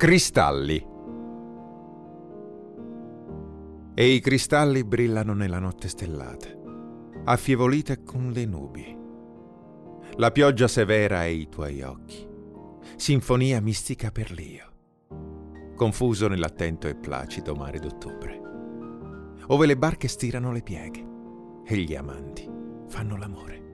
Cristalli. E i cristalli brillano nella notte stellata, affievolite con le nubi. La pioggia severa e i tuoi occhi, sinfonia mistica per l'io, confuso nell'attento e placido mare d'ottobre, ove le barche stirano le pieghe e gli amanti fanno l'amore.